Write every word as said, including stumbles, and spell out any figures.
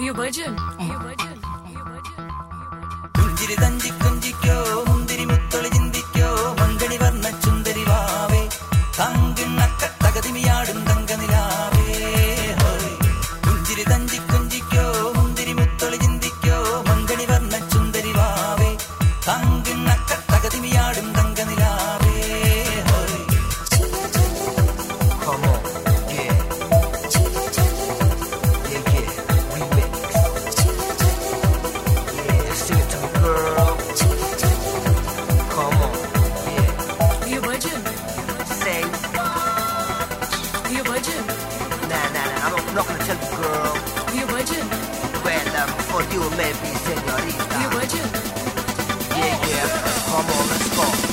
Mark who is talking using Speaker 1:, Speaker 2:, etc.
Speaker 1: You virgin. You virgin.
Speaker 2: കുഞ്ചിരി തഞ്ചി കുഞ്ചിക്കോ മുന്തിരി മുത്തൊളി ചിന്തിക്കോ മങ്കണി വർണ്ണ ചുന്ദരി വാവേ തങ്കിണ്ണക്ക തകതിമിയാടും തങ്കനിലാവേ കുഞ്ചിരി തഞ്ചി കുഞ്ചിക്കോ മുന്തിരി മുത്തൊളി ചിന്തിക്കോ മങ്കണി വർണ്ണ ചുന്ദരി വാവേ തങ്കിണ്ണക്ക തകതിമിയാടും തങ്കനിലാവേ Come on, yeah. Yeah, yeah, remix. Yeah, sing it to me, girl. Come on, yeah.
Speaker 1: You virgin.
Speaker 2: Say,
Speaker 1: You virgin.
Speaker 2: nah, nah, nah, I'm not gonna tell you, girl.
Speaker 1: You virgin.
Speaker 2: Well, um, for you, maybe, senorita.
Speaker 1: You virgin.
Speaker 2: Yeah, yeah, come on, let's go.